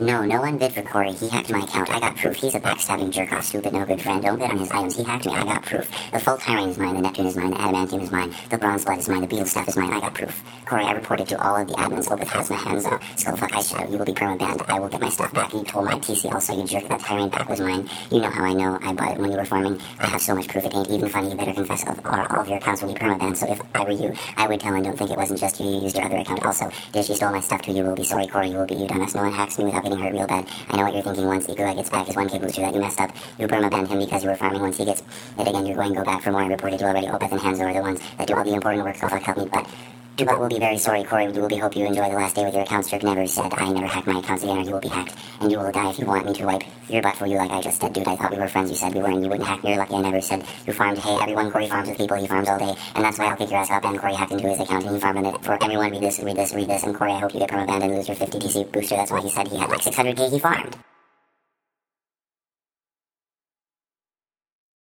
No, no one bid for Corey. He hacked my account. I got proof. He's a backstabbing jerk-off, stupid, no good friend. Don't bid on his items. He hacked me. I got proof. The full Tyrene is mine. The Neptune is mine. The Adamantium is mine. The Bronze Blood is mine. The Beetle Stuff is mine. I got proof. Corey, I reported to all of the admins. Opeth has my hands up. Skullfuck, Ice Shadow, you will be perma-banned. I will get my stuff back. You told my TC also, you jerk. That Tyrene pack was mine. You know how I know. I bought it when you were farming. I have so much proof it ain't even funny. You better confess or all of your accounts will be perma-banned. So if I were you, I would tell and don't think it wasn't just you. You used your other account also. Dishy stole my stuff too. You will be sorry, Corey. You will be you done us. No one hacks me without getting hurt real bad. I know what you're thinking. Once the Gulag gets back his 1k booster that you messed up, you perma-banned him because you were farming. Once he gets it again, you're going to go back for more. I reported you already. Opeth and Hanzo are the ones that do all the important work. Skullfuck, help me, but Dubat will be very sorry, Corey. You will be hope you enjoy the last day with your account. Strict never said I never hacked my accounts again, or you will be hacked, and you will die if you want me to wipe your butt for you like I just did. Dude, I thought we were friends. You said we were, and you wouldn't hack me. You're lucky I never said you farmed. Hey, everyone, Corey farms with people. He farms all day, and that's why I'll kick your ass up. And Corey hacked into his account, and he farmed it for everyone. Read this, read this, read this. And Corey, I hope you get perma-banned and lose your 50 DC booster. That's why he said he had like 600k he farmed.